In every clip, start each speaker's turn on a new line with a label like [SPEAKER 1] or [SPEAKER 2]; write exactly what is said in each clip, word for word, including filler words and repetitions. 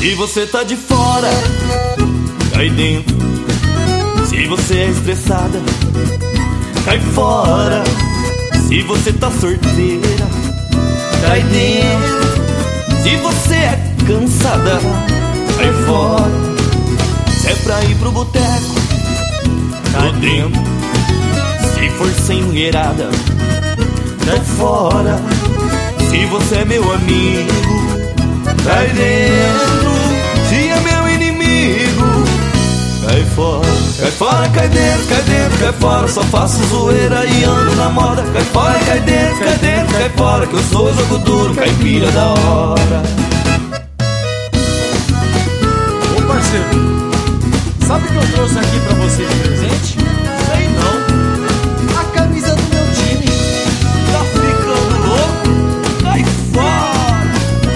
[SPEAKER 1] Se você tá de fora, cai dentro. Se você é estressada, cai fora. Se você tá sorteira, cai dentro. Se você é cansada, cai fora. Se é pra ir pro boteco, tô dentro. Se for sem mulherada, cai fora. Se você é meu amigo, cai dentro. Se é meu inimigo, cai fora. Cai fora, cai dentro, cai dentro, cai fora. Só faço zoeira e ando na moda. Cai fora, cai dentro, cai dentro, cai fora. Que eu sou jogo duro, caipira da hora.
[SPEAKER 2] Ô parceiro, sabe o que eu trouxe aqui pra você de presente?
[SPEAKER 1] Sei não.
[SPEAKER 2] A camisa do meu time.
[SPEAKER 1] Tá ficando louco? Cai fora.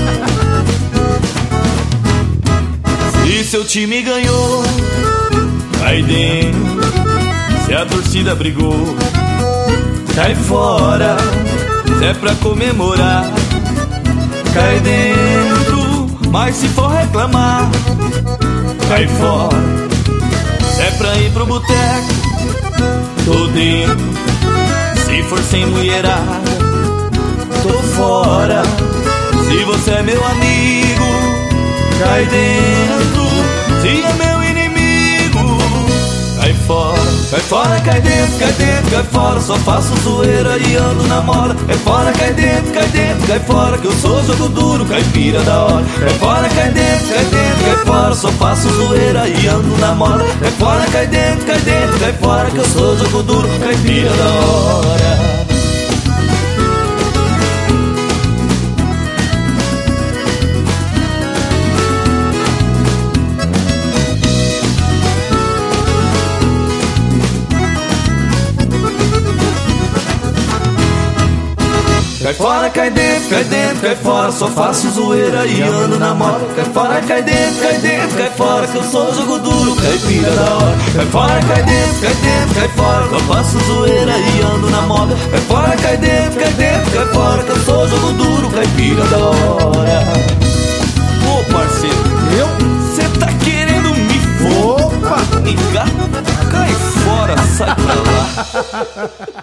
[SPEAKER 1] Se seu time ganhou, cai dentro. Se a torcida brigou, cai fora. Se é pra comemorar, cai dentro. Mas se for reclamar, cai fora. Se é pra ir pro boteco, tô dentro. Se for sem mulherada, tô fora. Se você é meu amigo, cai dentro. Se é meu inimigo, cai fora. Cai fora, cai dentro, cai dentro, cai fora. Só faço zoeira e ando na moda. Cai fora, cai dentro, cai dentro, cai fora. Que eu sou jogo duro, caipira da hora. Cai fora, cai dentro, cai dentro, cai fora. Só faço zoeira e ando na moda. Cai fora, cai dentro, cai dentro, cai fora. Que eu sou jogo duro, caipira da hora. Cai fora, cai dentro, cai dentro, cai fora. Só faço zoeira e ando na moda. Cai fora, cai dentro, cai dentro, cai fora. Que eu sou jogo duro, caipira da hora. Cai fora, cai dentro, cai dentro, cai fora. Só faço zoeira e ando na moda. Cai fora, cai dentro, cai dentro, cai fora. Que eu sou jogo duro, caipira da hora. Ô parceiro,
[SPEAKER 2] Eu?
[SPEAKER 1] cê tá querendo me
[SPEAKER 2] Opa!
[SPEAKER 1] fumigar? Cai fora, sai pra lá.